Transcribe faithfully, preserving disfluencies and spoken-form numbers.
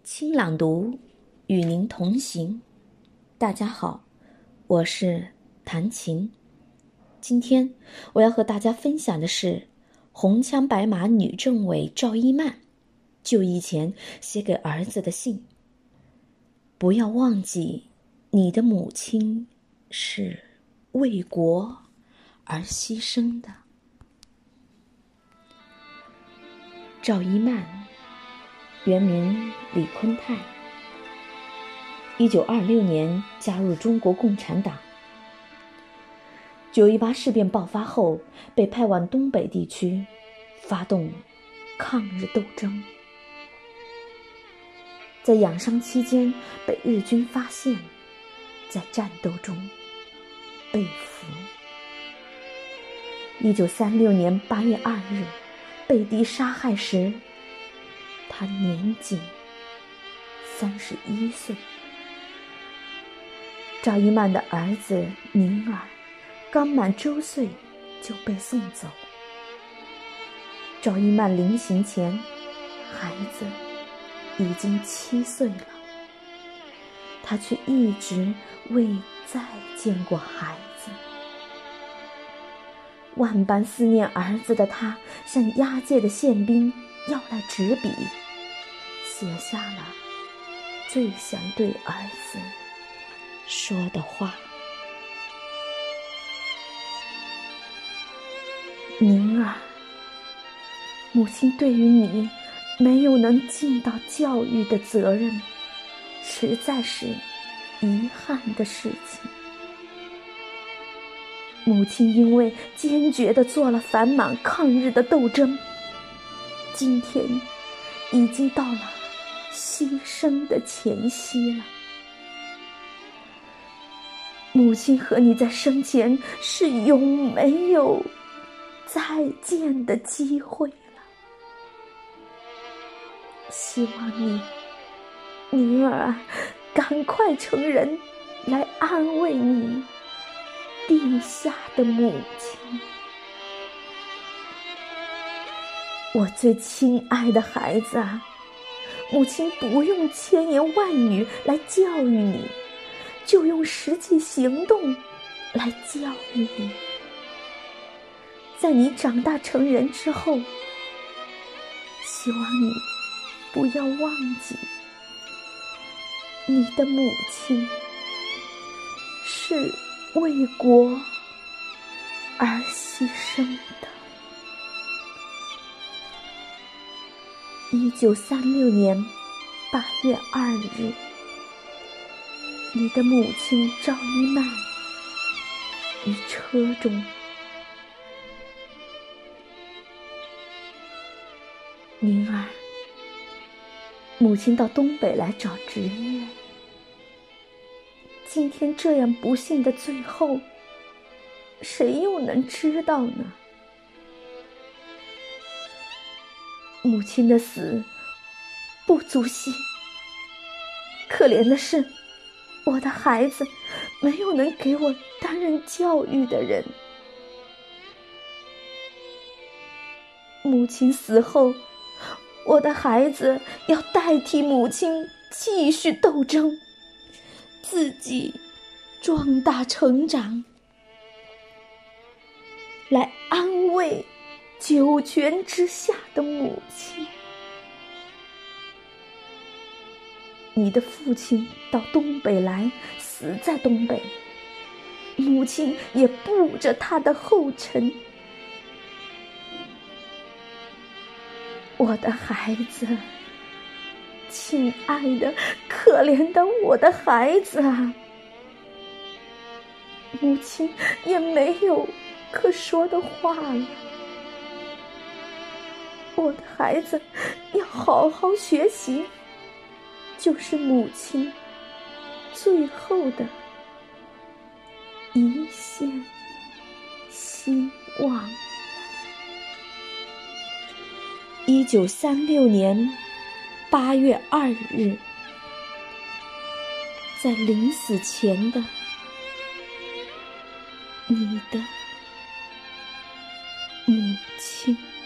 轻朗读与您同行。大家好，我是谭琴。今天我要和大家分享的是红枪白马女政委赵一曼就义前写给儿子的信。不要忘记，你的母亲是为国而牺牲的。赵一曼，原名李坤泰，一九二六年加入中国共产党。九一八事变爆发后，被派往东北地区，发动抗日斗争。在养伤期间被日军发现，在战斗中被俘。一九三六年八月二日被敌杀害时，他年仅三十一岁。赵一曼的儿子宁儿刚满周岁就被送走。赵一曼临行前，孩子已经七岁了，他却一直未再见过孩子。万般思念儿子的他，向押解的宪兵要来纸笔，写下了最想对儿子说的话。宁儿，母亲对于你没有能尽到教育的责任，实在是遗憾的事情。母亲因为坚决地做了反满抗日的斗争，今天已经到了牺牲的前夕了。母亲和你在生前是永没有再见的机会了。希望你，宁儿啊，赶快成人，来安慰你地下的母亲。我最亲爱的孩子啊，母亲不用千言万语来教育你，就用实际行动来教育你。在你长大成人之后，希望你不要忘记，你的母亲是为国而牺牲的。一九三六年八月二日，你的母亲赵一曼于车中。宁儿，母亲到东北来找职业，今天这样不幸的最后，谁又能知道呢？母亲的死不足惜，可怜的是我的孩子没有能给我担任教育的人。母亲死后，我的孩子要代替母亲继续斗争，自己壮大成长，来安慰九泉之下的母亲。你的父亲到东北来，死在东北，母亲也步着他的后尘。我的孩子，亲爱的可怜的我的孩子啊，母亲也没有可说的话了。我的孩子要好好学习，就是母亲最后的一线希望。一九三六年八月二日，在临死前的你的母亲。